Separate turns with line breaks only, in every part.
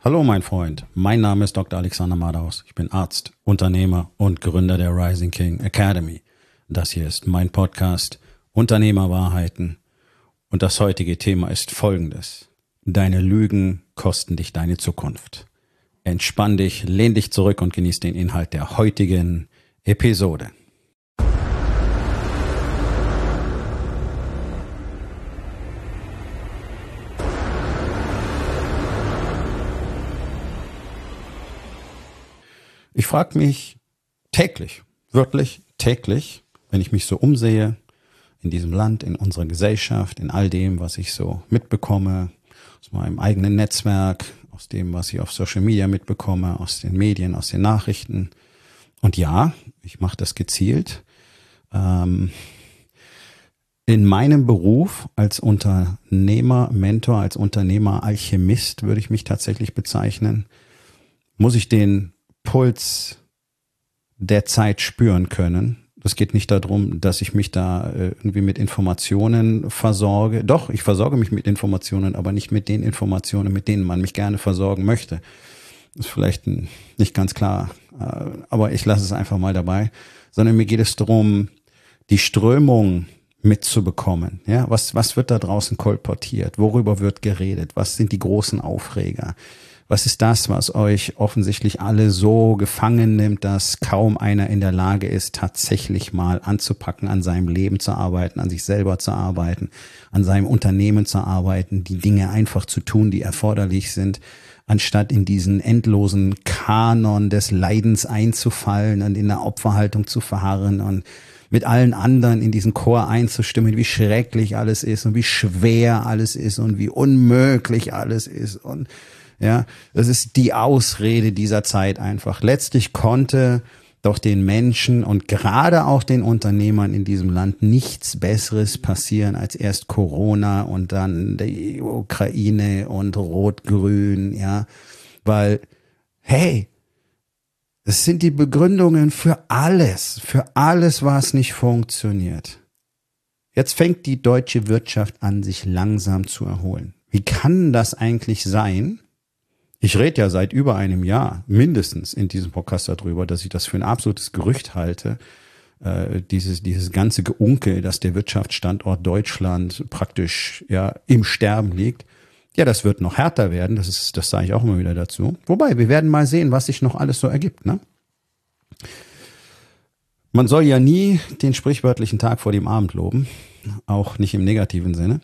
Hallo mein Freund, mein Name ist Dr. Alexander Madaus. Ich bin Arzt, Unternehmer und Gründer der Rising King Academy. Das hier ist mein Podcast Unternehmerwahrheiten und das heutige Thema ist folgendes. Deine Lügen kosten dich deine Zukunft. Entspann dich, lehn dich zurück und genieß den Inhalt der heutigen Episode. Ich frage mich täglich, wirklich täglich, wenn ich mich so umsehe, in diesem Land, in unserer Gesellschaft, in all dem, was ich so mitbekomme, aus meinem eigenen Netzwerk, aus dem, was ich auf Social Media mitbekomme, aus den Medien, aus den Nachrichten. Und ja, ich mache das gezielt. In meinem Beruf als Unternehmer, Mentor, als Unternehmer, Alchemist würde ich mich tatsächlich bezeichnen, muss ich den Puls der Zeit spüren können. Es geht nicht darum, dass ich mich da irgendwie mit Informationen versorge. Doch, ich versorge mich mit Informationen, aber nicht mit den Informationen, mit denen man mich gerne versorgen möchte. Das ist vielleicht nicht ganz klar, aber ich lasse es einfach mal dabei. Sondern mir geht es darum, die Strömung mitzubekommen. Ja, was wird da draußen kolportiert? Worüber wird geredet? Was sind die großen Aufreger? Was ist das, was euch offensichtlich alle so gefangen nimmt, dass kaum einer in der Lage ist, tatsächlich mal anzupacken, an seinem Leben zu arbeiten, an sich selber zu arbeiten, an seinem Unternehmen zu arbeiten, die Dinge einfach zu tun, die erforderlich sind, anstatt in diesen endlosen Kanon des Leidens einzufallen und in der Opferhaltung zu verharren und mit allen anderen in diesen Chor einzustimmen, wie schrecklich alles ist und wie schwer alles ist und wie unmöglich alles ist und ja, das ist die Ausrede dieser Zeit einfach. Letztlich konnte doch den Menschen und gerade auch den Unternehmern in diesem Land nichts Besseres passieren als erst Corona und dann die Ukraine und Rot-Grün, ja, weil, hey, das sind die Begründungen für alles, was nicht funktioniert. Jetzt fängt die deutsche Wirtschaft an, sich langsam zu erholen. Wie kann das eigentlich sein? Ich rede ja seit über einem Jahr mindestens in diesem Podcast darüber, dass ich das für ein absolutes Gerücht halte, dieses ganze Geunkel, dass der Wirtschaftsstandort Deutschland praktisch ja im Sterben liegt. Ja, das wird noch härter werden, das sage ich auch immer wieder dazu. Wobei, wir werden mal sehen, was sich noch alles so ergibt, ne? Man soll ja nie den sprichwörtlichen Tag vor dem Abend loben, auch nicht im negativen Sinne.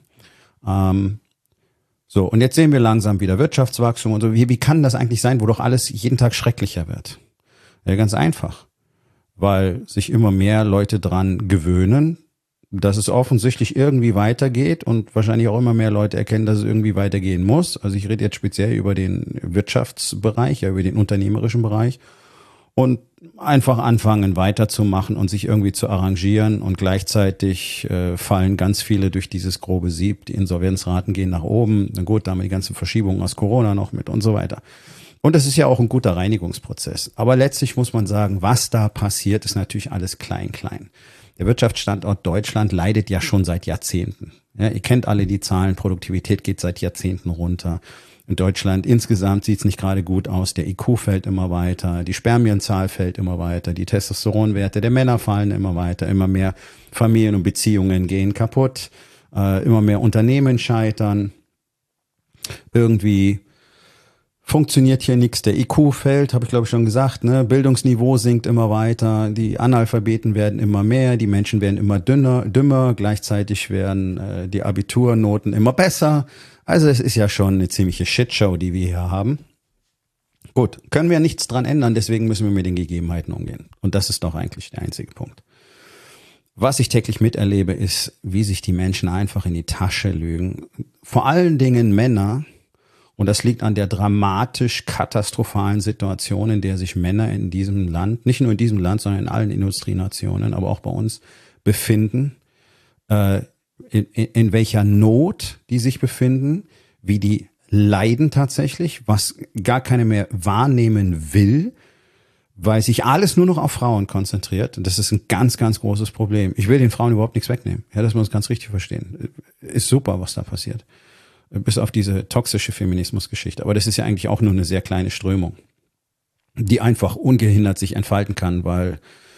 So, und jetzt sehen wir langsam wieder Wirtschaftswachstum und so. Wie kann das eigentlich sein, wo doch alles jeden Tag schrecklicher wird? Ja, ganz einfach. Weil sich immer mehr Leute dran gewöhnen, dass es offensichtlich irgendwie weitergeht und wahrscheinlich auch immer mehr Leute erkennen, dass es irgendwie weitergehen muss. Also ich rede jetzt speziell über den Wirtschaftsbereich, ja, über den unternehmerischen Bereich. Und einfach anfangen weiterzumachen und sich irgendwie zu arrangieren und gleichzeitig fallen ganz viele durch dieses grobe Sieb, die Insolvenzraten gehen nach oben, dann gut, da haben wir die ganzen Verschiebungen aus Corona noch mit und so weiter. Und das ist ja auch ein guter Reinigungsprozess. Aber letztlich muss man sagen, was da passiert, ist natürlich alles klein. Der Wirtschaftsstandort Deutschland leidet ja schon seit Jahrzehnten. Ja, ihr kennt alle die Zahlen, Produktivität geht seit Jahrzehnten runter. In Deutschland insgesamt sieht es nicht gerade gut aus. Der IQ fällt immer weiter, die Spermienzahl fällt immer weiter, die Testosteronwerte der Männer fallen immer weiter, immer mehr Familien und Beziehungen gehen kaputt, immer mehr Unternehmen scheitern. Irgendwie funktioniert hier nichts. Der IQ fällt, habe ich glaube ich schon gesagt, ne? Bildungsniveau sinkt immer weiter, die Analphabeten werden immer mehr, die Menschen werden immer dümmer, gleichzeitig werden die Abiturnoten immer besser. Also es ist ja schon eine ziemliche Shitshow, die wir hier haben. Gut, können wir nichts dran ändern, deswegen müssen wir mit den Gegebenheiten umgehen. Und das ist doch eigentlich der einzige Punkt. Was ich täglich miterlebe, ist, wie sich die Menschen einfach in die Tasche lügen. Vor allen Dingen Männer. Und das liegt an der dramatisch katastrophalen Situation, in der sich Männer in diesem Land, nicht nur in diesem Land, sondern in allen Industrienationen, aber auch bei uns befinden. In welcher Not die sich befinden, wie die leiden tatsächlich, was gar keiner mehr wahrnehmen will, weil sich alles nur noch auf Frauen konzentriert. Und das ist ein ganz, ganz großes Problem. Ich will den Frauen überhaupt nichts wegnehmen. Ja, das muss man ganz richtig verstehen. Ist super, was da passiert. bis auf diese toxische Feminismusgeschichte. Aber das ist ja eigentlich auch nur eine sehr kleine Strömung, die einfach ungehindert sich entfalten kann, weil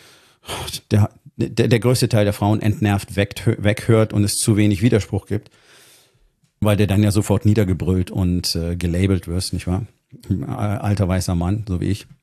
der größte Teil der Frauen entnervt weghört und es zu wenig Widerspruch gibt, weil der dann ja sofort niedergebrüllt und gelabelt wirst, nicht wahr? Alter weißer Mann, so wie ich.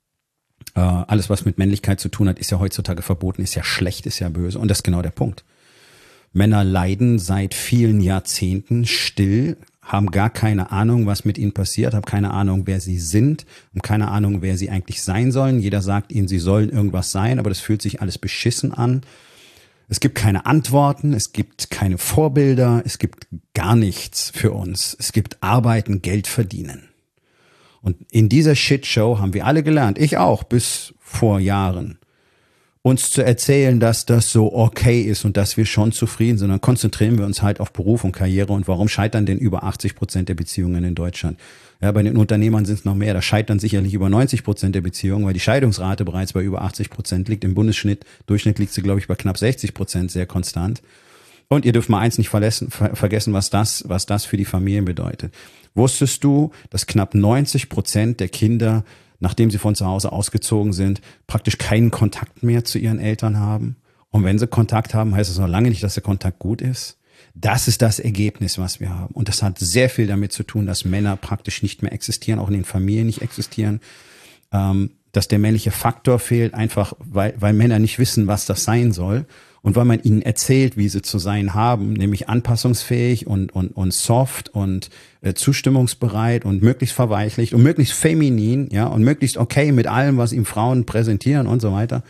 Alles, was mit Männlichkeit zu tun hat, ist ja heutzutage verboten, ist ja schlecht, ist ja böse. Und das ist genau der Punkt. Männer leiden seit vielen Jahrzehnten still, haben gar keine Ahnung, was mit ihnen passiert, haben keine Ahnung, wer sie sind, haben keine Ahnung, wer sie eigentlich sein sollen. Jeder sagt ihnen, sie sollen irgendwas sein, aber das fühlt sich alles beschissen an. Es gibt keine Antworten, es gibt keine Vorbilder, es gibt gar nichts für uns. Es gibt Arbeiten, Geld verdienen. Und in dieser Shitshow haben wir alle gelernt, ich auch bis vor Jahren, uns zu erzählen, dass das so okay ist und dass wir schon zufrieden sind. Dann konzentrieren wir uns halt auf Beruf und Karriere. Und warum scheitern denn über 80% der Beziehungen in Deutschland? Ja, bei den Unternehmern sind es noch mehr. Da scheitern sicherlich über 90% der Beziehungen, weil die Scheidungsrate bereits bei über 80% liegt. Im Durchschnitt liegt sie, glaube ich, bei knapp 60%, sehr konstant. Und ihr dürft mal eins nicht vergessen, was das für die Familien bedeutet. Wusstest du, dass knapp 90% der Kinder, nachdem sie von zu Hause ausgezogen sind, praktisch keinen Kontakt mehr zu ihren Eltern haben? Und wenn sie Kontakt haben, heißt das noch lange nicht, dass der Kontakt gut ist. Das ist das Ergebnis, was wir haben. Und das hat sehr viel damit zu tun, dass Männer praktisch nicht mehr existieren, auch in den Familien nicht existieren. Dass der männliche Faktor fehlt, einfach weil Männer nicht wissen, was das sein soll. Und weil man ihnen erzählt, wie sie zu sein haben, nämlich anpassungsfähig und soft und zustimmungsbereit und möglichst verweichlicht und möglichst feminin, ja, und möglichst okay mit allem, was ihm Frauen präsentieren und so weiter.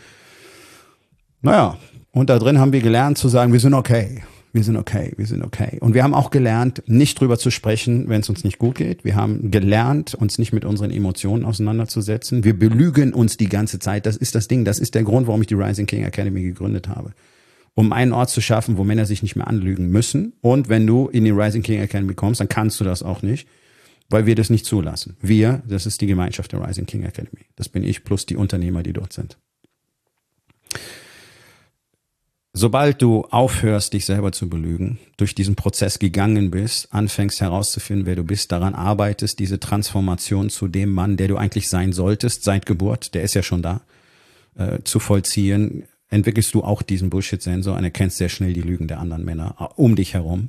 Naja, und da drin haben wir gelernt zu sagen, wir sind okay. Wir sind okay, wir sind okay. Und wir haben auch gelernt, nicht drüber zu sprechen, wenn es uns nicht gut geht. Wir haben gelernt, uns nicht mit unseren Emotionen auseinanderzusetzen. Wir belügen uns die ganze Zeit. Das ist das Ding. Das ist der Grund, warum ich die Rising King Academy gegründet habe. Um einen Ort zu schaffen, wo Männer sich nicht mehr anlügen müssen. Und wenn du in die Rising King Academy kommst, dann kannst du das auch nicht, weil wir das nicht zulassen. Wir, das ist die Gemeinschaft der Rising King Academy. Das bin ich plus die Unternehmer, die dort sind. Sobald du aufhörst, dich selber zu belügen, durch diesen Prozess gegangen bist, anfängst herauszufinden, wer du bist, daran arbeitest, diese Transformation zu dem Mann, der du eigentlich sein solltest, seit Geburt, der ist ja schon da, zu vollziehen, entwickelst du auch diesen Bullshit-Sensor und erkennst sehr schnell die Lügen der anderen Männer um dich herum.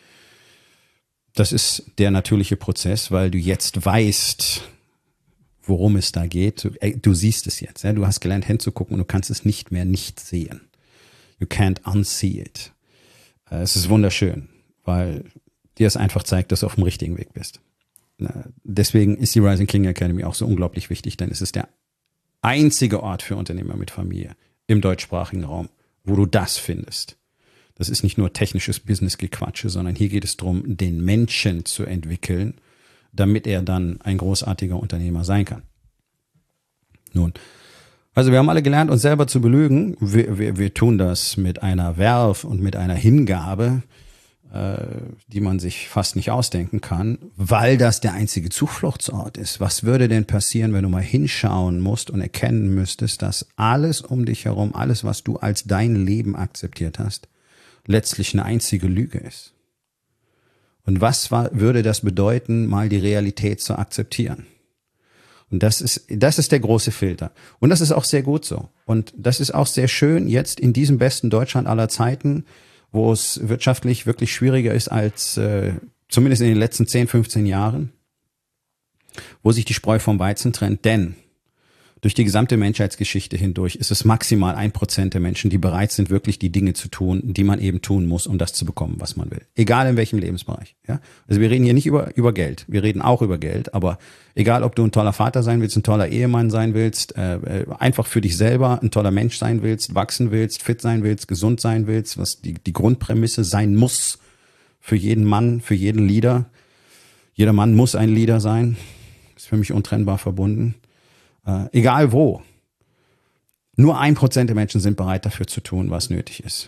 Das ist der natürliche Prozess, weil du jetzt weißt, worum es da geht. Du siehst es jetzt. Ja? Du hast gelernt hinzugucken und du kannst es nicht mehr nicht sehen. You can't unsee it. Es ist wunderschön, weil dir es einfach zeigt, dass du auf dem richtigen Weg bist. Deswegen ist die Rising King Academy auch so unglaublich wichtig, denn es ist der einzige Ort für Unternehmer mit Familie im deutschsprachigen Raum, wo du das findest. Das ist nicht nur technisches Business-Gequatsche, sondern hier geht es darum, den Menschen zu entwickeln, damit er dann ein großartiger Unternehmer sein kann. Nun, also wir haben alle gelernt, uns selber zu belügen. Wir tun das mit einer Verve und mit einer Hingabe, die man sich fast nicht ausdenken kann, weil das der einzige Zufluchtsort ist. Was würde denn passieren, wenn du mal hinschauen musst und erkennen müsstest, dass alles um dich herum, alles, was du als dein Leben akzeptiert hast, letztlich eine einzige Lüge ist? Und würde das bedeuten, mal die Realität zu akzeptieren? Und das ist der große Filter. Und das ist auch sehr gut so. Und das ist auch sehr schön jetzt in diesem besten Deutschland aller Zeiten, wo es wirtschaftlich wirklich schwieriger ist als zumindest in den letzten 10, 15 Jahren, wo sich die Spreu vom Weizen trennt. Denn durch die gesamte Menschheitsgeschichte hindurch ist es maximal 1% der Menschen, die bereit sind, wirklich die Dinge zu tun, die man eben tun muss, um das zu bekommen, was man will. Egal in welchem Lebensbereich. Ja? Also wir reden hier nicht über Geld. Wir reden auch über Geld. Aber egal, ob du ein toller Vater sein willst, ein toller Ehemann sein willst, einfach für dich selber ein toller Mensch sein willst, wachsen willst, fit sein willst, gesund sein willst, was die Grundprämisse sein muss für jeden Mann, für jeden Leader. Jeder Mann muss ein Leader sein. Ist für mich untrennbar verbunden. Egal wo. Nur 1% der Menschen sind bereit dafür zu tun, was nötig ist.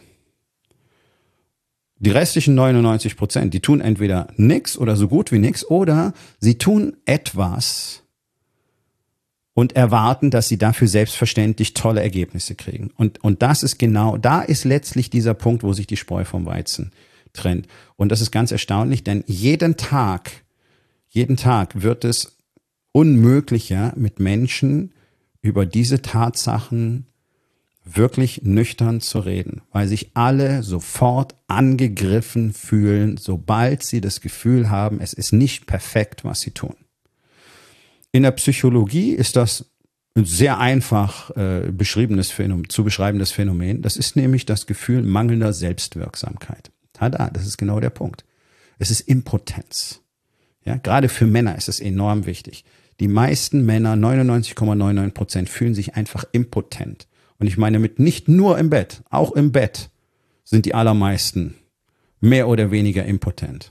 Die restlichen 99%, die tun entweder nix oder so gut wie nix oder sie tun etwas und erwarten, dass sie dafür selbstverständlich tolle Ergebnisse kriegen. Und das ist genau, da ist letztlich dieser Punkt, wo sich die Spreu vom Weizen Trend. Und das ist ganz erstaunlich, denn jeden Tag wird es unmöglicher, mit Menschen über diese Tatsachen wirklich nüchtern zu reden, weil sich alle sofort angegriffen fühlen, sobald sie das Gefühl haben, es ist nicht perfekt, was sie tun. In der Psychologie ist das ein sehr einfach zu beschreibendes Phänomen. Das ist nämlich das Gefühl mangelnder Selbstwirksamkeit. Tada, das ist genau der Punkt. Es ist Impotenz. Ja, gerade für Männer ist es enorm wichtig. Die meisten Männer, 99,99%, fühlen sich einfach impotent. Und ich meine mit nicht nur im Bett, auch im Bett sind die allermeisten mehr oder weniger impotent.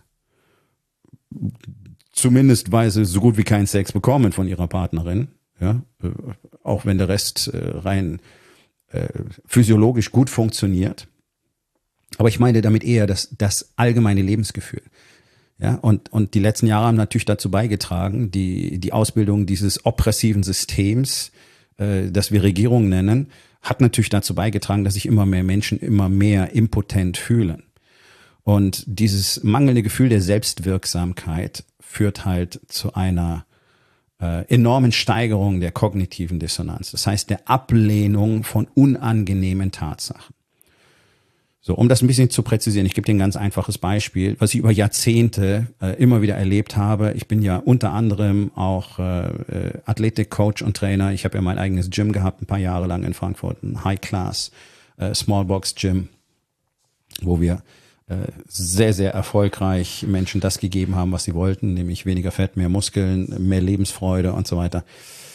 Zumindest, weil sie so gut wie keinen Sex bekommen von ihrer Partnerin. Ja, auch wenn der Rest rein physiologisch gut funktioniert. Aber ich meine damit eher das allgemeine Lebensgefühl. Ja, und die letzten Jahre haben natürlich dazu beigetragen, die Ausbildung dieses oppressiven Systems, das wir Regierung nennen, hat natürlich dazu beigetragen, dass sich immer mehr Menschen immer mehr impotent fühlen. Und dieses mangelnde Gefühl der Selbstwirksamkeit führt halt zu einer enormen Steigerung der kognitiven Dissonanz. Das heißt, der Ablehnung von unangenehmen Tatsachen. So, um das ein bisschen zu präzisieren, ich gebe dir ein ganz einfaches Beispiel, was ich über Jahrzehnte immer wieder erlebt habe. Ich bin ja unter anderem auch Athletik-Coach und Trainer. Ich habe ja mein eigenes Gym gehabt, ein paar Jahre lang in Frankfurt, ein High-Class Small-Box-Gym, wo wir sehr, sehr erfolgreich Menschen das gegeben haben, was sie wollten, nämlich weniger Fett, mehr Muskeln, mehr Lebensfreude und so weiter.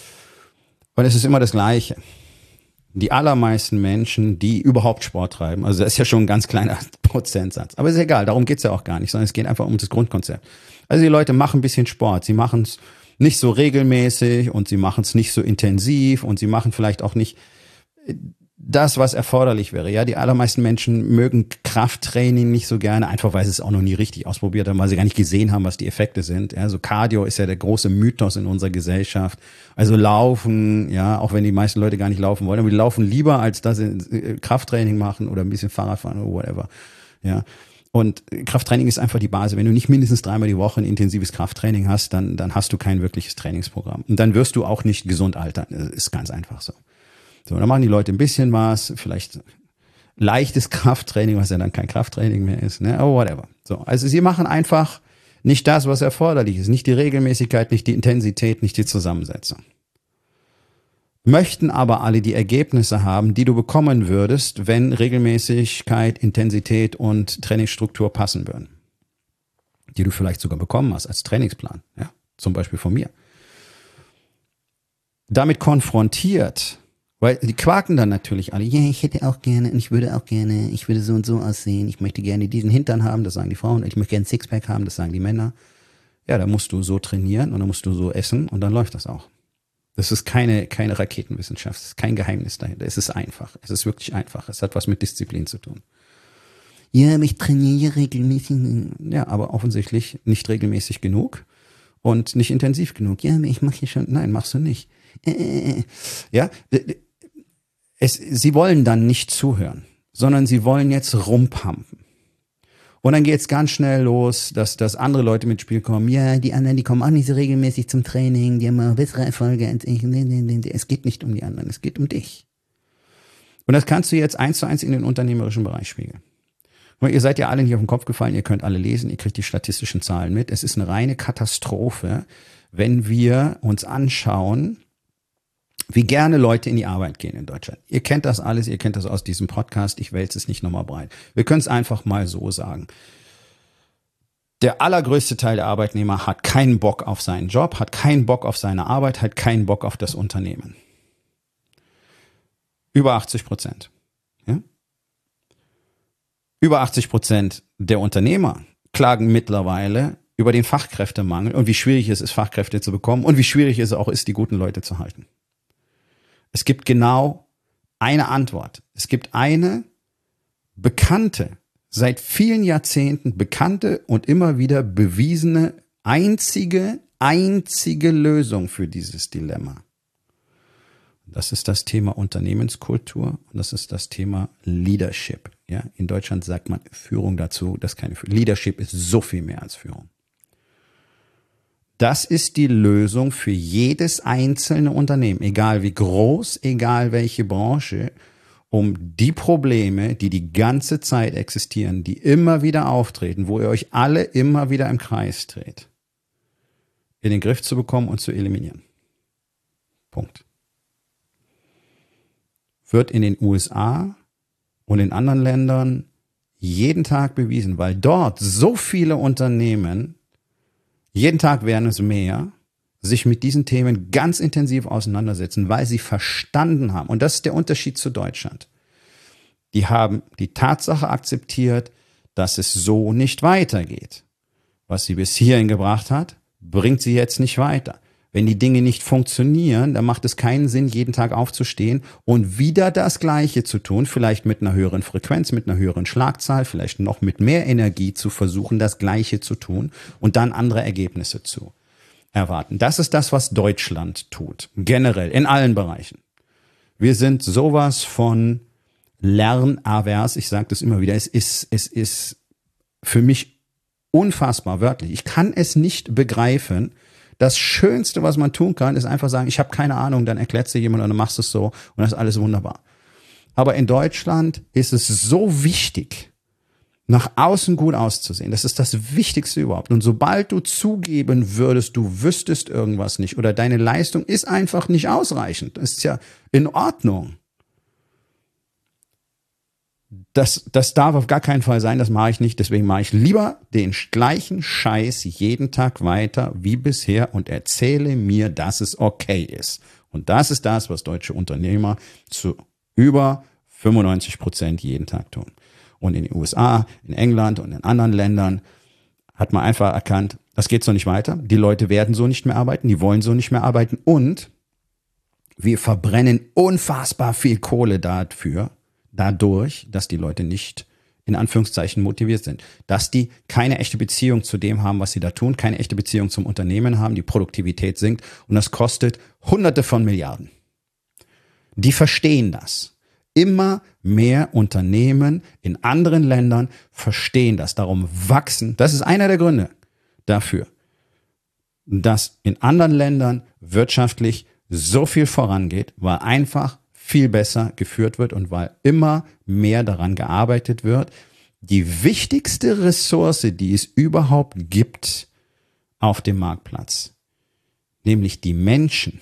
Und es ist immer das Gleiche. Die allermeisten Menschen, die überhaupt Sport treiben, also das ist ja schon ein ganz kleiner Prozentsatz, aber ist egal, darum geht's ja auch gar nicht, sondern es geht einfach um das Grundkonzept. Also die Leute machen ein bisschen Sport, sie machen es nicht so regelmäßig und sie machen es nicht so intensiv und sie machen vielleicht auch nicht das, was erforderlich wäre. Ja, die allermeisten Menschen mögen Krafttraining nicht so gerne, einfach weil sie es auch noch nie richtig ausprobiert haben, weil sie gar nicht gesehen haben, was die Effekte sind. Ja, so Cardio ist ja der große Mythos in unserer Gesellschaft. Also Laufen, ja, auch wenn die meisten Leute gar nicht laufen wollen, aber die laufen lieber, als dass sie Krafttraining machen oder ein bisschen Fahrrad fahren oder whatever. Ja. Und Krafttraining ist einfach die Basis. Wenn du nicht mindestens 3-mal die Woche ein intensives Krafttraining hast, dann hast du kein wirkliches Trainingsprogramm. Und dann wirst du auch nicht gesund altern. Das ist ganz einfach so. So, dann machen die Leute ein bisschen was, vielleicht leichtes Krafttraining, was ja dann kein Krafttraining mehr ist, ne? Oh, whatever. So, also sie machen einfach nicht das, was erforderlich ist, nicht die Regelmäßigkeit, nicht die Intensität, nicht die Zusammensetzung. Möchten aber alle die Ergebnisse haben, die du bekommen würdest, wenn Regelmäßigkeit, Intensität und Trainingsstruktur passen würden. Die du vielleicht sogar bekommen hast als Trainingsplan, ja, zum Beispiel von mir. Damit konfrontiert, weil die quaken dann natürlich alle, ja, ich hätte auch gerne, und ich würde auch gerne, ich würde so und so aussehen, ich möchte gerne diesen Hintern haben, das sagen die Frauen, ich möchte gerne ein Sixpack haben, das sagen die Männer. Ja, da musst du so trainieren und dann musst du so essen und dann läuft das auch. Das ist keine Raketenwissenschaft, das ist kein Geheimnis dahinter, es ist einfach, es ist wirklich einfach, es hat was mit Disziplin zu tun. Ja, aber ich trainiere regelmäßig. Ja, aber offensichtlich nicht regelmäßig genug und nicht intensiv genug. Ja, aber ich mache hier schon, nein, machst du nicht. Ja, sie wollen dann nicht zuhören, sondern sie wollen jetzt rumpumpen. Und dann geht's ganz schnell los, dass andere Leute mit Spiel kommen. Ja, die anderen, die kommen auch nicht so regelmäßig zum Training, die haben auch bessere Erfolge als ich. Es geht nicht um die anderen, es geht um dich. Und das kannst du jetzt 1:1 in den unternehmerischen Bereich spiegeln. Und ihr seid ja alle nicht auf den Kopf gefallen, ihr könnt alle lesen, ihr kriegt die statistischen Zahlen mit. Es ist eine reine Katastrophe, wenn wir uns anschauen, wie gerne Leute in die Arbeit gehen in Deutschland. Ihr kennt das alles, ihr kennt das aus diesem Podcast, ich wälze es nicht nochmal breit. Wir können es einfach mal so sagen. Der allergrößte Teil der Arbeitnehmer hat keinen Bock auf seinen Job, hat keinen Bock auf seine Arbeit, hat keinen Bock auf das Unternehmen. Über 80%. Ja? Über 80% der Unternehmer klagen mittlerweile über den Fachkräftemangel und wie schwierig es ist, Fachkräfte zu bekommen und wie schwierig es auch ist, die guten Leute zu halten. Es gibt genau eine Antwort. Es gibt eine bekannte, seit vielen Jahrzehnten bekannte und immer wieder bewiesene einzige Lösung für dieses Dilemma. Das ist das Thema Unternehmenskultur und das ist das Thema Leadership. Ja, in Deutschland sagt man Führung dazu, das ist keine Führung. Leadership ist so viel mehr als Führung. Das ist die Lösung für jedes einzelne Unternehmen, egal wie groß, egal welche Branche, um die Probleme, die die ganze Zeit existieren, die immer wieder auftreten, wo ihr euch alle immer wieder im Kreis dreht, in den Griff zu bekommen und zu eliminieren. Punkt. Wird in den USA und in anderen Ländern jeden Tag bewiesen, weil dort so viele Unternehmen, jeden Tag werden es mehr, sich mit diesen Themen ganz intensiv auseinandersetzen, weil sie verstanden haben. Und das ist der Unterschied zu Deutschland. Die haben die Tatsache akzeptiert, dass es so nicht weitergeht. Was sie bis hierhin gebracht hat, bringt sie jetzt nicht weiter. Wenn die Dinge nicht funktionieren, dann macht es keinen Sinn, jeden Tag aufzustehen und wieder das Gleiche zu tun, vielleicht mit einer höheren Frequenz, mit einer höheren Schlagzahl, vielleicht noch mit mehr Energie zu versuchen, das Gleiche zu tun und dann andere Ergebnisse zu erwarten. Das ist das, was Deutschland tut, generell, in allen Bereichen. Wir sind sowas von lernavers, ich sage das immer wieder, es ist für mich unfassbar, wörtlich. Ich kann es nicht begreifen. Das Schönste, was man tun kann, ist einfach sagen, ich habe keine Ahnung, dann erklärt es dir jemand und dann machst du es so und das ist alles wunderbar. Aber in Deutschland ist es so wichtig, nach außen gut auszusehen. Das ist das Wichtigste überhaupt. Und sobald du zugeben würdest, du wüsstest irgendwas nicht oder deine Leistung ist einfach nicht ausreichend, das ist ja in Ordnung. Das darf auf gar keinen Fall sein, das mache ich nicht. Deswegen mache ich lieber den gleichen Scheiß jeden Tag weiter wie bisher und erzähle mir, dass es okay ist. Und das ist das, was deutsche Unternehmer zu über 95% jeden Tag tun. Und in den USA, in England und in anderen Ländern hat man einfach erkannt, das geht so nicht weiter. Die Leute werden so nicht mehr arbeiten, die wollen so nicht mehr arbeiten und wir verbrennen unfassbar viel Kohle dadurch, dass die Leute nicht in Anführungszeichen motiviert sind, dass die keine echte Beziehung zu dem haben, was sie da tun, keine echte Beziehung zum Unternehmen haben, die Produktivität sinkt und das kostet Hunderte von Milliarden. Die verstehen das. Immer mehr Unternehmen in anderen Ländern verstehen das, darum wachsen. Das ist einer der Gründe dafür, dass in anderen Ländern wirtschaftlich so viel vorangeht, weil einfach viel besser geführt wird und weil immer mehr daran gearbeitet wird, die wichtigste Ressource, die es überhaupt gibt auf dem Marktplatz, nämlich die Menschen,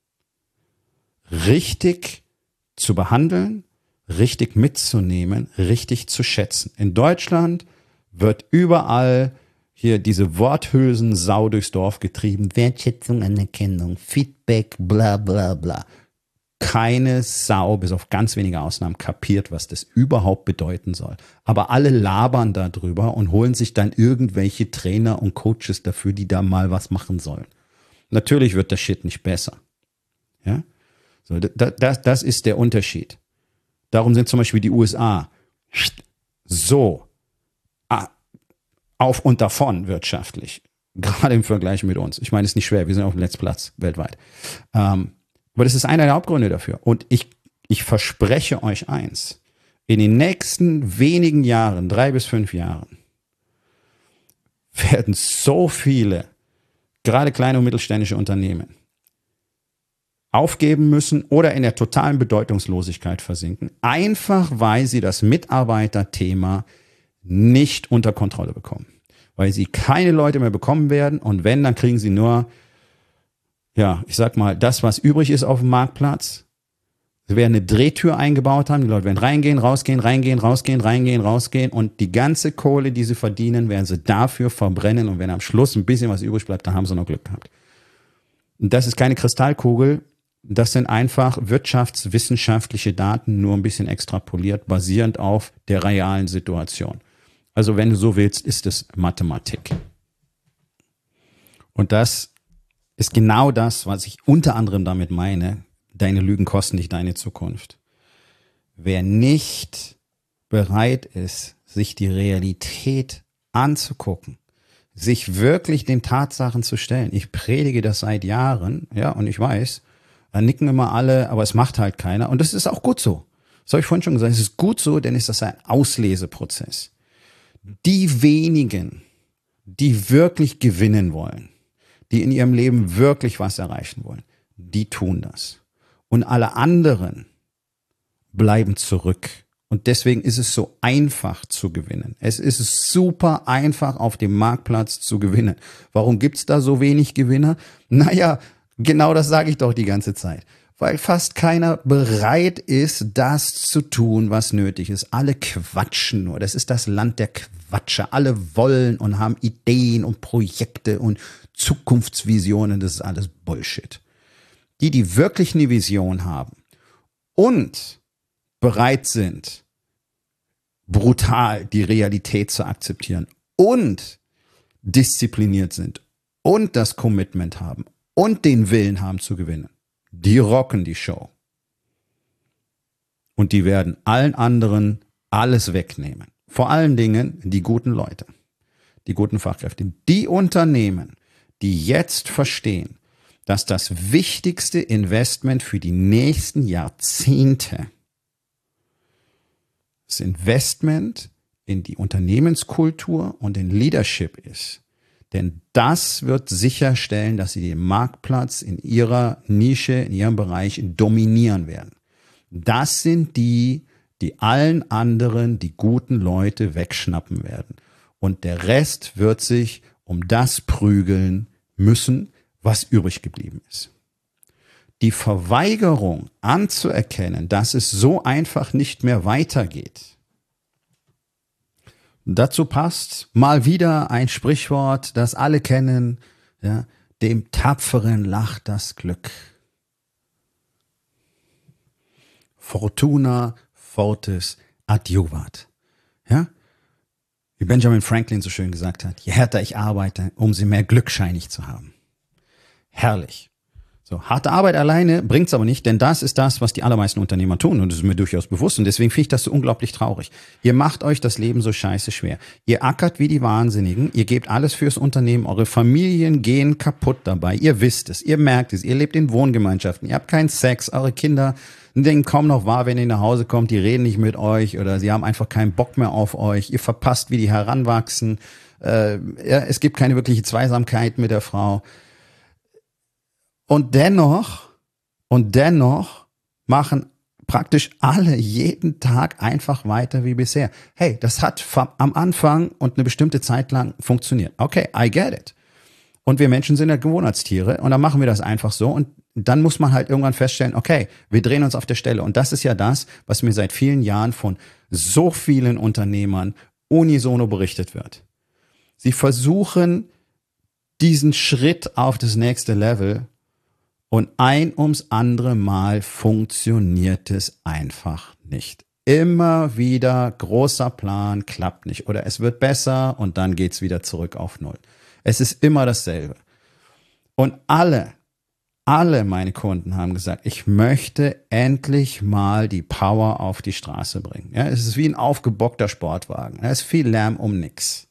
richtig zu behandeln, richtig mitzunehmen, richtig zu schätzen. In Deutschland wird überall hier diese Worthülsen-Sau durchs Dorf getrieben. Wertschätzung, Anerkennung, Feedback, bla bla bla. Keine Sau, bis auf ganz wenige Ausnahmen, kapiert, was das überhaupt bedeuten soll. Aber alle labern darüber und holen sich dann irgendwelche Trainer und Coaches dafür, die da mal was machen sollen. Natürlich wird das Shit nicht besser. Ja? So, das ist der Unterschied. Darum sind zum Beispiel die USA so auf und davon wirtschaftlich. Gerade im Vergleich mit uns. Ich meine, es ist nicht schwer. Wir sind auf dem letzten Platz weltweit. Aber das ist einer der Hauptgründe dafür. Und ich verspreche euch eins. In den nächsten wenigen Jahren, 3 bis 5 Jahren, werden so viele, gerade kleine und mittelständische Unternehmen, aufgeben müssen oder in der totalen Bedeutungslosigkeit versinken, einfach weil sie das Mitarbeiterthema nicht unter Kontrolle bekommen. Weil sie keine Leute mehr bekommen werden und wenn, dann kriegen sie nur, ja, ich sag mal, das, was übrig ist auf dem Marktplatz. Sie werden eine Drehtür eingebaut haben, die Leute werden reingehen, rausgehen, reingehen, rausgehen, reingehen, rausgehen und die ganze Kohle, die sie verdienen, werden sie dafür verbrennen und wenn am Schluss ein bisschen was übrig bleibt, dann haben sie noch Glück gehabt. Und das ist keine Kristallkugel, das sind einfach wirtschaftswissenschaftliche Daten, nur ein bisschen extrapoliert, basierend auf der realen Situation. Also wenn du so willst, ist es Mathematik. Und das ist genau das, was ich unter anderem damit meine. Deine Lügen kosten dich deine Zukunft. Wer nicht bereit ist, sich die Realität anzugucken, sich wirklich den Tatsachen zu stellen. Ich predige das seit Jahren, ja, und ich weiß, da nicken immer alle, aber es macht halt keiner. Und das ist auch gut so. Das habe ich vorhin schon gesagt, es ist gut so, denn es ist ein Ausleseprozess. Die wenigen, die wirklich gewinnen wollen, die in ihrem Leben wirklich was erreichen wollen, die tun das. Und alle anderen bleiben zurück. Und deswegen ist es so einfach zu gewinnen. Es ist super einfach, auf dem Marktplatz zu gewinnen. Warum gibt's da so wenig Gewinner? Naja, genau das sage ich doch die ganze Zeit. Weil fast keiner bereit ist, das zu tun, was nötig ist. Alle quatschen nur. Das ist das Land der Quatscher. Alle wollen und haben Ideen und Projekte und Zukunftsvisionen. Das ist alles Bullshit. Die wirklich eine Vision haben und bereit sind, brutal die Realität zu akzeptieren und diszipliniert sind und das Commitment haben und den Willen haben zu gewinnen, die rocken die Show. Und die werden allen anderen alles wegnehmen. Vor allen Dingen die guten Leute, die guten Fachkräfte, die Unternehmen, die jetzt verstehen, dass das wichtigste Investment für die nächsten Jahrzehnte das Investment in die Unternehmenskultur und in Leadership ist. Denn das wird sicherstellen, dass sie den Marktplatz in ihrer Nische, in ihrem Bereich dominieren werden. Das sind die allen anderen, die guten Leute wegschnappen werden. Und der Rest wird sich um das prügeln müssen, was übrig geblieben ist. Die Verweigerung anzuerkennen, dass es so einfach nicht mehr weitergeht. Dazu passt mal wieder ein Sprichwort, das alle kennen, ja, dem Tapferen lacht das Glück. Fortuna fortis adjuvat. Ja? Wie Benjamin Franklin so schön gesagt hat, je härter ich arbeite, umso mehr Glück scheine ich zu haben. Herrlich. So, harte Arbeit alleine bringt's aber nicht, denn das ist das, was die allermeisten Unternehmer tun und das ist mir durchaus bewusst und deswegen finde ich das so unglaublich traurig. Ihr macht euch das Leben so scheiße schwer. Ihr ackert wie die Wahnsinnigen, ihr gebt alles fürs Unternehmen, eure Familien gehen kaputt dabei, ihr wisst es, ihr merkt es, ihr lebt in Wohngemeinschaften, ihr habt keinen Sex, eure Kinder denken kaum noch wahr, wenn ihr nach Hause kommt, die reden nicht mit euch oder sie haben einfach keinen Bock mehr auf euch, ihr verpasst, wie die heranwachsen, es gibt keine wirkliche Zweisamkeit mit der Frau. Und dennoch machen praktisch alle jeden Tag einfach weiter wie bisher. Hey, das hat am Anfang und eine bestimmte Zeit lang funktioniert. Okay, I get it. Und wir Menschen sind ja Gewohnheitstiere und dann machen wir das einfach so und dann muss man halt irgendwann feststellen, okay, wir drehen uns auf der Stelle. Und das ist ja das, was mir seit vielen Jahren von so vielen Unternehmern unisono berichtet wird. Sie versuchen diesen Schritt auf das nächste Level und ein ums andere Mal funktioniert es einfach nicht. Immer wieder großer Plan, klappt nicht. Oder es wird besser und dann geht's wieder zurück auf Null. Es ist immer dasselbe. Und alle meine Kunden haben gesagt, ich möchte endlich mal die Power auf die Straße bringen. Ja, es ist wie ein aufgebockter Sportwagen. Da ist viel Lärm um nix.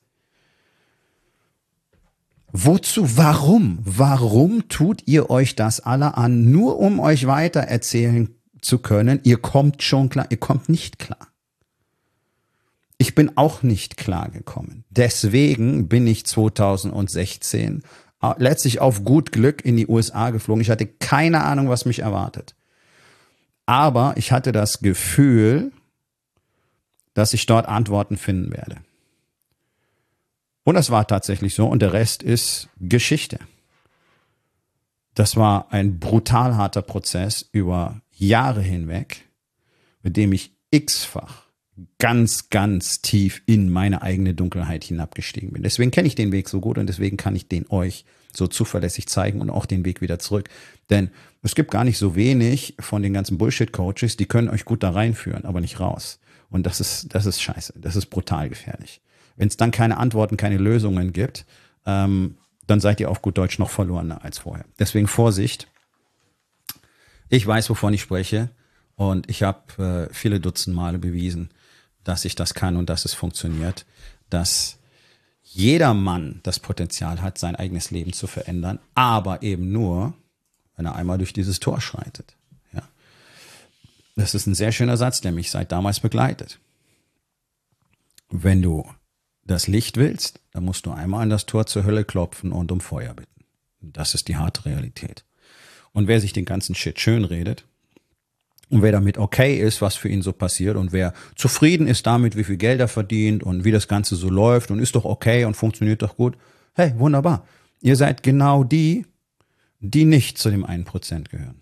Wozu? Warum? Warum tut ihr euch das alle an, nur um euch weiter erzählen zu können, ihr kommt schon klar, ihr kommt nicht klar. Ich bin auch nicht klar gekommen. Deswegen bin ich 2016 letztlich auf gut Glück in die USA geflogen. Ich hatte keine Ahnung, was mich erwartet. Aber ich hatte das Gefühl, dass ich dort Antworten finden werde. Und das war tatsächlich so und der Rest ist Geschichte. Das war ein brutal harter Prozess über Jahre hinweg, mit dem ich x-fach ganz, ganz tief in meine eigene Dunkelheit hinabgestiegen bin. Deswegen kenne ich den Weg so gut und deswegen kann ich den euch so zuverlässig zeigen und auch den Weg wieder zurück. Denn es gibt gar nicht so wenig von den ganzen Bullshit-Coaches, die können euch gut da reinführen, aber nicht raus. Und das ist scheiße, das ist brutal gefährlich. Wenn es dann keine Antworten, keine Lösungen gibt, dann seid ihr auf gut Deutsch noch verlorener als vorher. Deswegen Vorsicht. Ich weiß, wovon ich spreche und ich habe viele Dutzend Male bewiesen, dass ich das kann und dass es funktioniert, dass jeder Mann das Potenzial hat, sein eigenes Leben zu verändern, aber eben nur, wenn er einmal durch dieses Tor schreitet. Ja. Das ist ein sehr schöner Satz, der mich seit damals begleitet. Wenn du das Licht willst, dann musst du einmal an das Tor zur Hölle klopfen und um Feuer bitten. Das ist die harte Realität. Und wer sich den ganzen Shit schön redet und wer damit okay ist, was für ihn so passiert und wer zufrieden ist damit, wie viel Geld er verdient und wie das Ganze so läuft und ist doch okay und funktioniert doch gut, hey, wunderbar. Ihr seid genau die nicht zu dem 1% gehören.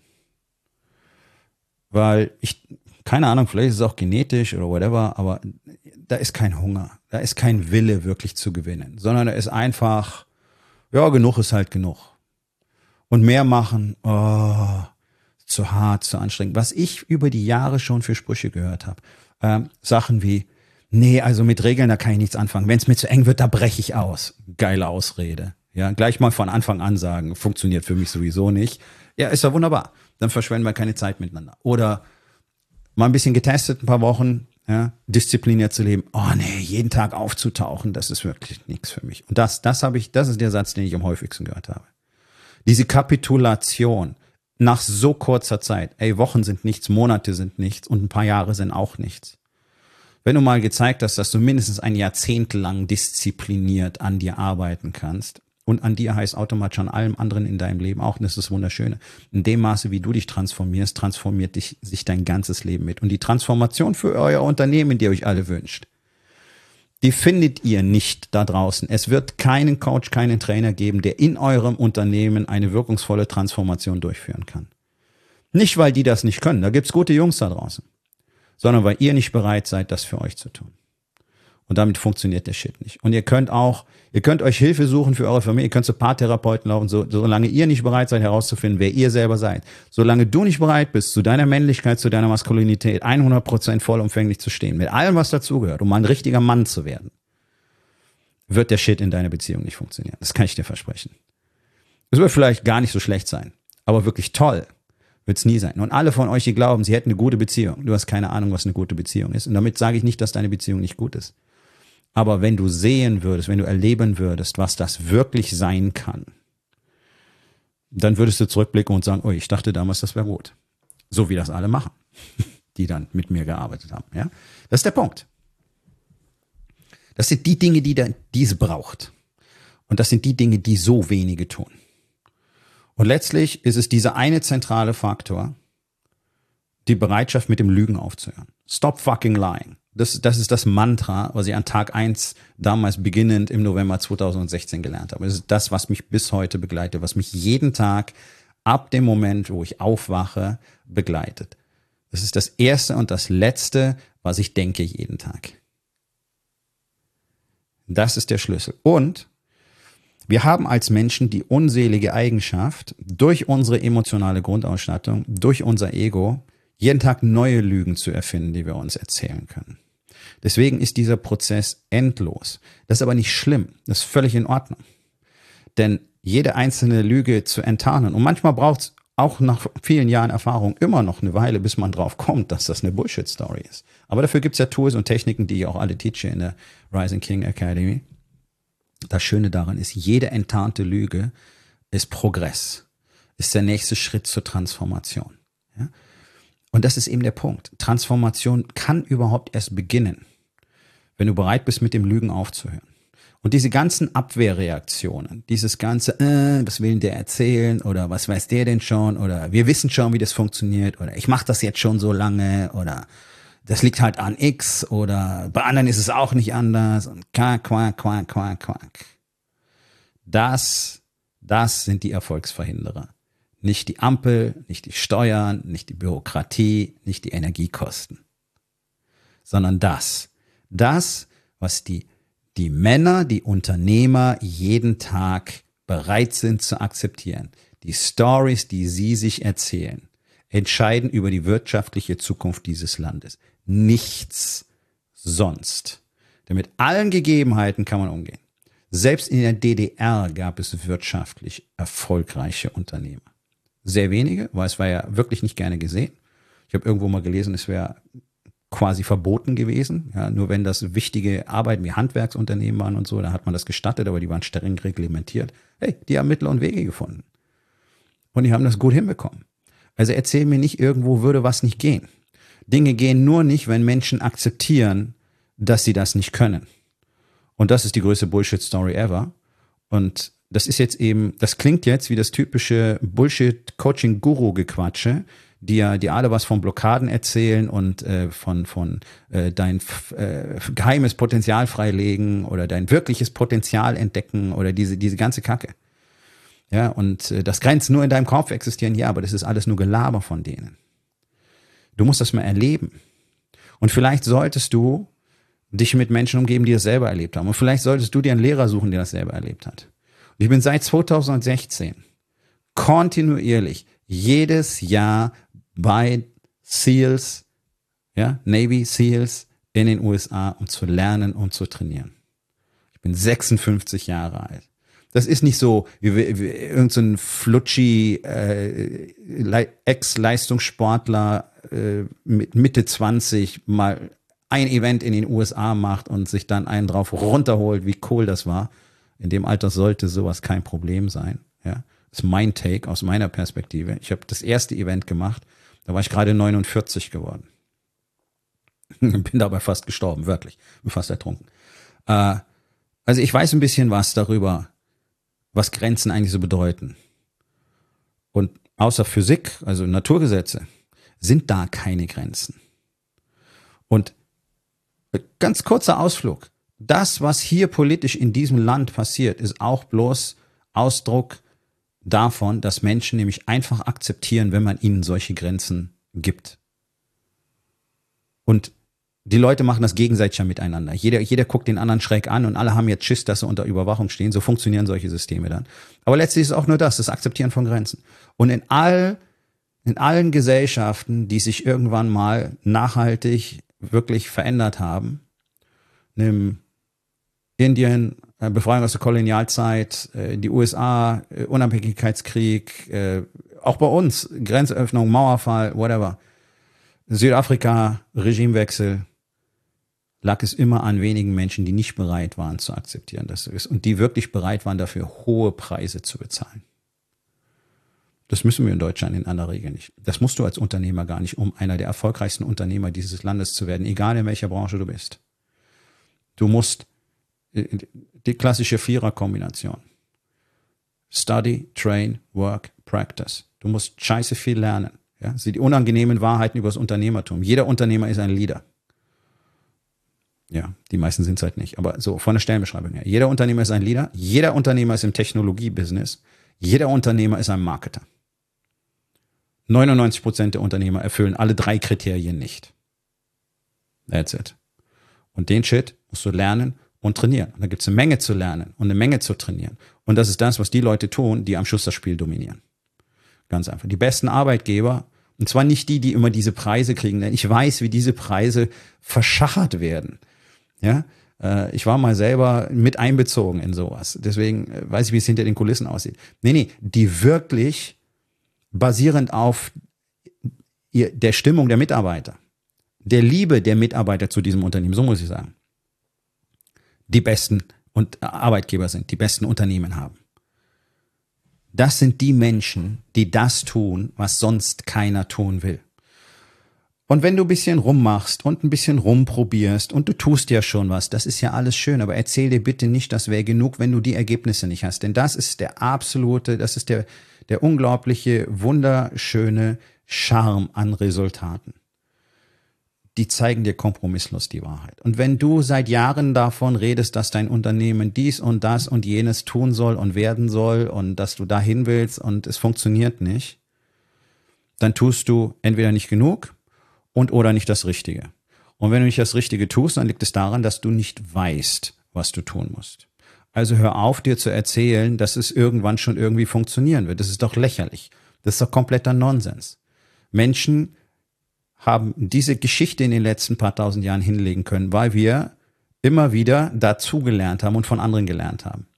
Weil keine Ahnung, vielleicht ist es auch genetisch oder whatever, aber da ist kein Hunger, da ist kein Wille wirklich zu gewinnen, sondern da ist einfach, ja, genug ist halt genug. Und mehr machen, zu hart, zu anstrengend. Was ich über die Jahre schon für Sprüche gehört habe, Sachen wie, nee, also mit Regeln, da kann ich nichts anfangen. Wenn es mir zu eng wird, da breche ich aus. Geile Ausrede. Ja, gleich mal von Anfang an sagen, funktioniert für mich sowieso nicht. Ja, ist ja wunderbar. Dann verschwenden wir keine Zeit miteinander. Oder mal ein bisschen getestet, ein paar Wochen, ja, diszipliniert zu leben. Oh nee, jeden Tag aufzutauchen, das ist wirklich nichts für mich. Und das ist der Satz, den ich am häufigsten gehört habe. Diese Kapitulation nach so kurzer Zeit. Ey, Wochen sind nichts, Monate sind nichts und ein paar Jahre sind auch nichts. Wenn du mal gezeigt hast, dass du mindestens ein Jahrzehnt lang diszipliniert an dir arbeiten kannst, und an dir heißt automatisch an allem anderen in deinem Leben auch, und das ist das Wunderschöne. In dem Maße, wie du dich transformierst, transformiert sich dein ganzes Leben mit. Und die Transformation für euer Unternehmen, die ihr euch alle wünscht, die findet ihr nicht da draußen. Es wird keinen Coach, keinen Trainer geben, der in eurem Unternehmen eine wirkungsvolle Transformation durchführen kann. Nicht, weil die das nicht können, da gibt's gute Jungs da draußen, sondern weil ihr nicht bereit seid, das für euch zu tun. Und damit funktioniert der Shit nicht. Und ihr könnt euch Hilfe suchen für eure Familie, ihr könnt zu Paartherapeuten laufen, solange ihr nicht bereit seid herauszufinden, wer ihr selber seid. Solange du nicht bereit bist, zu deiner Männlichkeit, zu deiner Maskulinität 100% vollumfänglich zu stehen, mit allem, was dazugehört, um ein richtiger Mann zu werden, wird der Shit in deiner Beziehung nicht funktionieren. Das kann ich dir versprechen. Es wird vielleicht gar nicht so schlecht sein, aber wirklich toll wird's nie sein. Und alle von euch, die glauben, sie hätten eine gute Beziehung, du hast keine Ahnung, was eine gute Beziehung ist. Und damit sage ich nicht, dass deine Beziehung nicht gut ist. Aber wenn du sehen würdest, wenn du erleben würdest, was das wirklich sein kann, dann würdest du zurückblicken und sagen, oh, ich dachte damals, das wäre gut. So wie das alle machen, die dann mit mir gearbeitet haben. Ja? Das ist der Punkt. Das sind die Dinge, die es braucht. Und das sind die Dinge, die so wenige tun. Und letztlich ist es dieser eine zentrale Faktor, die Bereitschaft, mit dem Lügen aufzuhören. Stop fucking lying. Das ist das Mantra, was ich an Tag 1 damals beginnend im November 2016 gelernt habe. Das ist das, was mich bis heute begleitet, was mich jeden Tag ab dem Moment, wo ich aufwache, begleitet. Das ist das Erste und das Letzte, was ich denke jeden Tag. Das ist der Schlüssel. Und wir haben als Menschen die unselige Eigenschaft, durch unsere emotionale Grundausstattung, durch unser Ego, jeden Tag neue Lügen zu erfinden, die wir uns erzählen können. Deswegen ist dieser Prozess endlos. Das ist aber nicht schlimm. Das ist völlig in Ordnung. Denn jede einzelne Lüge zu enttarnen, und manchmal braucht es auch nach vielen Jahren Erfahrung immer noch eine Weile, bis man drauf kommt, dass das eine Bullshit-Story ist. Aber dafür gibt es ja Tools und Techniken, die ich auch alle teache in der Rising King Academy. Das Schöne daran ist, jede enttarnte Lüge ist Progress, ist der nächste Schritt zur Transformation. Ja? Und das ist eben der Punkt. Transformation kann überhaupt erst beginnen, wenn du bereit bist, mit dem Lügen aufzuhören. Und diese ganzen Abwehrreaktionen, dieses ganze, was will der erzählen oder was weiß der denn schon oder wir wissen schon, wie das funktioniert oder ich mache das jetzt schon so lange oder das liegt halt an X oder bei anderen ist es auch nicht anders und Quack. Das sind die Erfolgsverhinderer. Nicht die Ampel, nicht die Steuern, nicht die Bürokratie, nicht die Energiekosten, sondern das, was die Männer, die Unternehmer jeden Tag bereit sind zu akzeptieren. Die Stories, die sie sich erzählen, entscheiden über die wirtschaftliche Zukunft dieses Landes. Nichts sonst. Denn mit allen Gegebenheiten kann man umgehen. Selbst in der DDR gab es wirtschaftlich erfolgreiche Unternehmer. Sehr wenige, weil es war ja wirklich nicht gerne gesehen. Ich habe irgendwo mal gelesen, es wäre quasi verboten gewesen. Ja, nur wenn das wichtige Arbeiten wie Handwerksunternehmen waren und so, da hat man das gestattet, aber die waren streng reglementiert. Hey, die haben Mittel und Wege gefunden. Und die haben das gut hinbekommen. Also erzähl mir nicht, irgendwo würde was nicht gehen. Dinge gehen nur nicht, wenn Menschen akzeptieren, dass sie das nicht können. Und das ist die größte Bullshit-Story ever. Und das ist jetzt eben, das klingt jetzt wie das typische Bullshit-Coaching-Guru-Gequatsche, die alle was von Blockaden erzählen und von dein geheimes Potenzial freilegen oder dein wirkliches Potenzial entdecken oder diese ganze Kacke. Ja, und das Grenzen nur in deinem Kopf existieren, ja, aber das ist alles nur Gelaber von denen. Du musst das mal erleben. Und vielleicht solltest du dich mit Menschen umgeben, die das selber erlebt haben. Und vielleicht solltest du dir einen Lehrer suchen, der das selber erlebt hat. Und ich bin seit 2016 kontinuierlich jedes Jahr bei SEALs, ja, Navy SEALs in den USA, um zu lernen und zu trainieren. Ich bin 56 Jahre alt. Das ist nicht so wie irgend so ein flutschi Ex-Leistungssportler mit Mitte 20 mal ein Event in den USA macht und sich dann einen drauf runterholt, wie cool das war. In dem Alter sollte sowas kein Problem sein. Ja, das ist mein Take aus meiner Perspektive. Ich habe das erste Event gemacht, da war ich gerade 49 geworden. Bin dabei fast gestorben, wirklich. Bin fast ertrunken. Also ich weiß ein bisschen was darüber, was Grenzen eigentlich so bedeuten. Und außer Physik, also Naturgesetze, sind da keine Grenzen. Und ganz kurzer Ausflug. Das, was hier politisch in diesem Land passiert, ist auch bloß Ausdruck davon, dass Menschen nämlich einfach akzeptieren, wenn man ihnen solche Grenzen gibt. Und die Leute machen das gegenseitig ja miteinander. Jeder guckt den anderen schräg an und alle haben jetzt Schiss, dass sie unter Überwachung stehen. So funktionieren solche Systeme dann. Aber letztlich ist es auch nur das Akzeptieren von Grenzen. Und in allen Gesellschaften, die sich irgendwann mal nachhaltig wirklich verändert haben, nimm Indien, Befreiung aus der Kolonialzeit, die USA, Unabhängigkeitskrieg, auch bei uns, Grenzöffnung, Mauerfall, whatever. Südafrika, Regimewechsel, lag es immer an wenigen Menschen, die nicht bereit waren zu akzeptieren, dass so ist und die wirklich bereit waren, dafür hohe Preise zu bezahlen. Das müssen wir in Deutschland in aller Regel nicht. Das musst du als Unternehmer gar nicht, um einer der erfolgreichsten Unternehmer dieses Landes zu werden, egal in welcher Branche du bist. Du musst die klassische Vierer-Kombination. Study, train, work, practice. Du musst scheiße viel lernen. Ja? Das sind die unangenehmen Wahrheiten über das Unternehmertum. Jeder Unternehmer ist ein Leader. Ja, die meisten sind es halt nicht. Aber so von der Stellenbeschreibung her. Jeder Unternehmer ist ein Leader. Jeder Unternehmer ist im Technologie-Business. Jeder Unternehmer ist ein Marketer. 99% der Unternehmer erfüllen alle 3 Kriterien nicht. That's it. Und den Shit musst du lernen und trainieren. Und da gibt es eine Menge zu lernen und eine Menge zu trainieren. Und das ist das, was die Leute tun, die am Schluss das Spiel dominieren. Ganz einfach. Die besten Arbeitgeber, und zwar nicht die immer diese Preise kriegen, denn ich weiß, wie diese Preise verschachert werden. Ja, ich war mal selber mit einbezogen in sowas. Deswegen weiß ich, wie es hinter den Kulissen aussieht. Nee, die wirklich basierend auf der Stimmung der Mitarbeiter, der Liebe der Mitarbeiter zu diesem Unternehmen, so muss ich sagen, die besten Arbeitgeber sind, die besten Unternehmen haben. Das sind die Menschen, die das tun, was sonst keiner tun will. Und wenn du ein bisschen rummachst und ein bisschen rumprobierst und du tust ja schon was, das ist ja alles schön, aber erzähl dir bitte nicht, das wäre genug, wenn du die Ergebnisse nicht hast. Denn das ist der unglaubliche, wunderschöne Charme an Resultaten. Die zeigen dir kompromisslos die Wahrheit. Und wenn du seit Jahren davon redest, dass dein Unternehmen dies und das und jenes tun soll und werden soll und dass du dahin willst und es funktioniert nicht, dann tust du entweder nicht genug und oder nicht das Richtige. Und wenn du nicht das Richtige tust, dann liegt es daran, dass du nicht weißt, was du tun musst. Also hör auf, dir zu erzählen, dass es irgendwann schon irgendwie funktionieren wird. Das ist doch lächerlich. Das ist doch kompletter Nonsens. Menschen haben diese Geschichte in den letzten paar tausend Jahren hinlegen können, weil wir immer wieder dazugelernt haben und von anderen gelernt haben.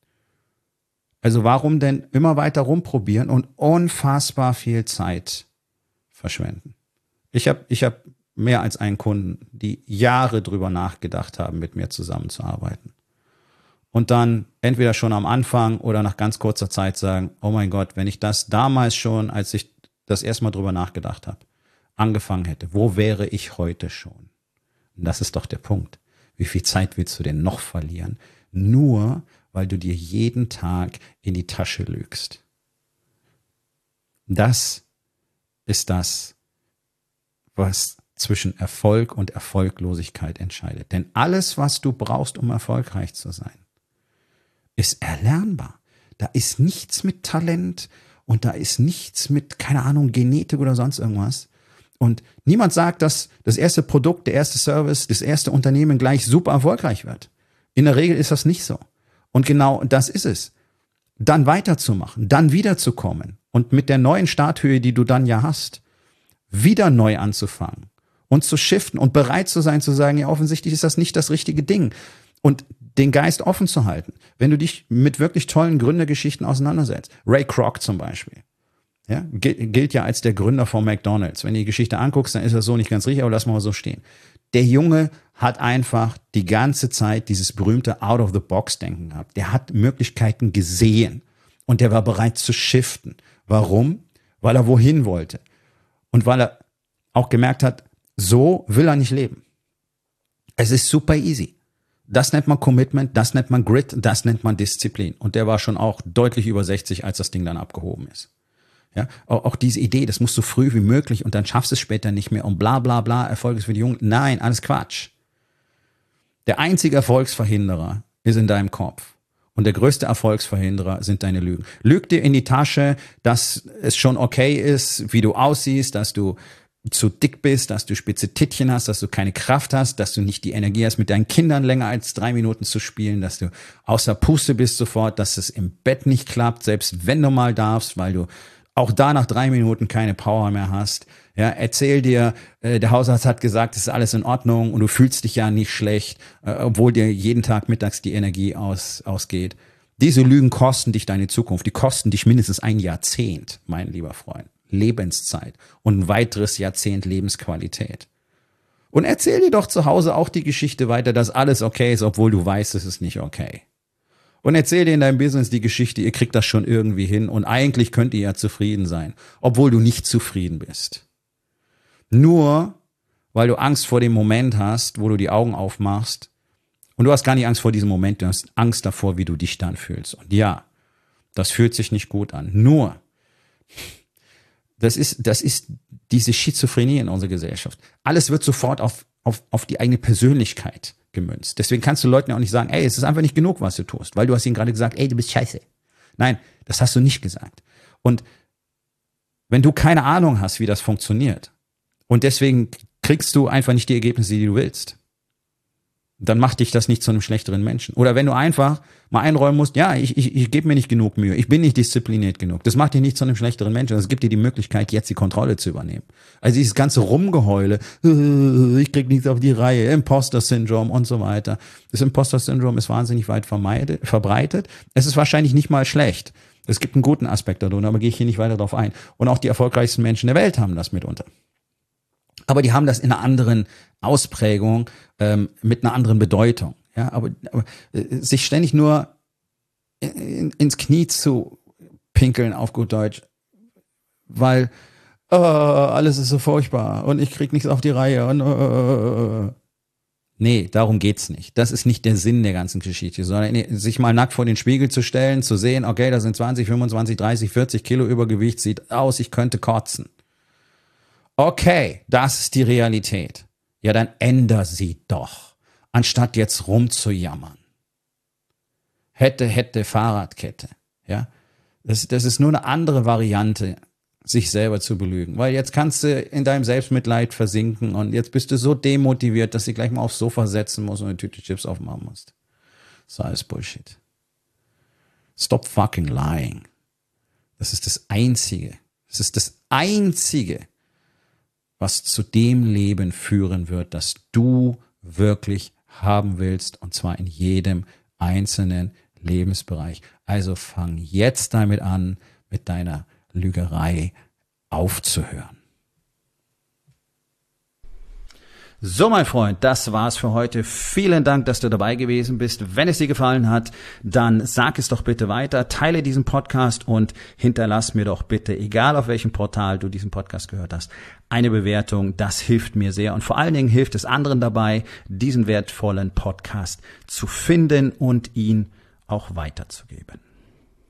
Also warum denn immer weiter rumprobieren und unfassbar viel Zeit verschwenden? Ich hab mehr als einen Kunden, die Jahre drüber nachgedacht haben, mit mir zusammenzuarbeiten. Und dann entweder schon am Anfang oder nach ganz kurzer Zeit sagen, oh mein Gott, wenn ich das damals schon, als ich das erste Mal drüber nachgedacht habe, angefangen hätte, wo wäre ich heute schon? Und das ist doch der Punkt. Wie viel Zeit willst du denn noch verlieren? Nur, weil du dir jeden Tag in die Tasche lügst. Das ist das, was zwischen Erfolg und Erfolglosigkeit entscheidet. Denn alles, was du brauchst, um erfolgreich zu sein, ist erlernbar. Da ist nichts mit Talent und da ist nichts mit, keine Ahnung, Genetik oder sonst irgendwas. Und niemand sagt, dass das erste Produkt, der erste Service, das erste Unternehmen gleich super erfolgreich wird. In der Regel ist das nicht so. Und genau das ist es. Dann weiterzumachen, dann wiederzukommen und mit der neuen Starthöhe, die du dann ja hast, wieder neu anzufangen und zu shiften und bereit zu sein, zu sagen, ja, offensichtlich ist das nicht das richtige Ding. Und den Geist offen zu halten, wenn du dich mit wirklich tollen Gründergeschichten auseinandersetzt. Ray Kroc zum Beispiel. Ja, gilt ja als der Gründer von McDonald's. Wenn du die Geschichte anguckst, dann ist das so nicht ganz richtig, aber lass mal so stehen. Der Junge hat einfach die ganze Zeit dieses berühmte Out-of-the-Box-Denken gehabt. Der hat Möglichkeiten gesehen und der war bereit zu shiften. Warum? Weil er wohin wollte. Und weil er auch gemerkt hat, so will er nicht leben. Es ist super easy. Das nennt man Commitment, das nennt man Grit, das nennt man Disziplin. Und der war schon auch deutlich über 60, als das Ding dann abgehoben ist. Ja, auch diese Idee, das muss so früh wie möglich und dann schaffst du es später nicht mehr und bla bla bla, Erfolg ist für die Jungen. Nein, alles Quatsch. Der einzige Erfolgsverhinderer ist in deinem Kopf. Und der größte Erfolgsverhinderer sind deine Lügen. Lüg dir in die Tasche, dass es schon okay ist, wie du aussiehst, dass du zu dick bist, dass du spitze Tittchen hast, dass du keine Kraft hast, dass du nicht die Energie hast, mit deinen Kindern länger als 3 Minuten zu spielen, dass du außer Puste bist sofort, dass es im Bett nicht klappt, selbst wenn du mal darfst, weil du auch da nach 3 Minuten keine Power mehr hast. Ja, erzähl dir, der Hausarzt hat gesagt, es ist alles in Ordnung und du fühlst dich ja nicht schlecht, obwohl dir jeden Tag mittags die Energie ausgeht. Diese Lügen kosten dich deine Zukunft. Die kosten dich mindestens ein Jahrzehnt, mein lieber Freund. Lebenszeit und ein weiteres Jahrzehnt Lebensqualität. Und erzähl dir doch zu Hause auch die Geschichte weiter, dass alles okay ist, obwohl du weißt, es ist nicht okay. Und erzähl dir in deinem Business die Geschichte, ihr kriegt das schon irgendwie hin und eigentlich könnt ihr ja zufrieden sein, obwohl du nicht zufrieden bist. Nur, weil du Angst vor dem Moment hast, wo du die Augen aufmachst und du hast gar nicht Angst vor diesem Moment, du hast Angst davor, wie du dich dann fühlst. Und ja, das fühlt sich nicht gut an. Nur, das ist diese Schizophrenie in unserer Gesellschaft. Alles wird sofort auf die eigene Persönlichkeit gemünzt. Deswegen kannst du Leuten auch nicht sagen, ey, es ist einfach nicht genug, was du tust, weil du hast ihnen gerade gesagt, ey, du bist scheiße. Nein, das hast du nicht gesagt. Und wenn du keine Ahnung hast, wie das funktioniert und deswegen kriegst du einfach nicht die Ergebnisse, die du willst, dann macht dich das nicht zu einem schlechteren Menschen. Oder wenn du einfach mal einräumen musst, ja, ich gebe mir nicht genug Mühe, ich bin nicht diszipliniert genug. Das macht dich nicht zu einem schlechteren Menschen. Das gibt dir die Möglichkeit, jetzt die Kontrolle zu übernehmen. Also dieses ganze Rumgeheule, ich krieg nichts auf die Reihe, Imposter-Syndrom und so weiter. Das Imposter-Syndrom ist wahnsinnig weit verbreitet. Es ist wahrscheinlich nicht mal schlecht. Es gibt einen guten Aspekt darunter, aber gehe ich hier nicht weiter drauf ein. Und auch die erfolgreichsten Menschen der Welt haben das mitunter. Aber die haben das in einer anderen Ausprägung, mit einer anderen Bedeutung. Ja, aber sich ständig nur ins Knie zu pinkeln, auf gut Deutsch, weil alles ist so furchtbar und ich krieg nichts auf die Reihe und nee, darum geht's nicht. Das ist nicht der Sinn der ganzen Geschichte, sondern sich mal nackt vor den Spiegel zu stellen, zu sehen, okay, da sind 20, 25, 30, 40 Kilo Übergewicht, sieht aus, ich könnte kotzen. Okay, das ist die Realität. Ja, dann änder sie doch, anstatt jetzt rumzujammern. Hätte, Fahrradkette. Ja, das ist nur eine andere Variante, sich selber zu belügen. Weil jetzt kannst du in deinem Selbstmitleid versinken und jetzt bist du so demotiviert, dass du gleich mal aufs Sofa setzen musst und eine Tüte Chips aufmachen musst. Das ist alles Bullshit. Stop fucking lying. Das ist das Einzige. Was zu dem Leben führen wird, das du wirklich haben willst, und zwar in jedem einzelnen Lebensbereich. Also fang jetzt damit an, mit deiner Lügerei aufzuhören. So, mein Freund, das war's für heute. Vielen Dank, dass du dabei gewesen bist. Wenn es dir gefallen hat, dann sag es doch bitte weiter, teile diesen Podcast und hinterlass mir doch bitte, egal auf welchem Portal du diesen Podcast gehört hast, eine Bewertung. Das hilft mir sehr und vor allen Dingen hilft es anderen dabei, diesen wertvollen Podcast zu finden und ihn auch weiterzugeben.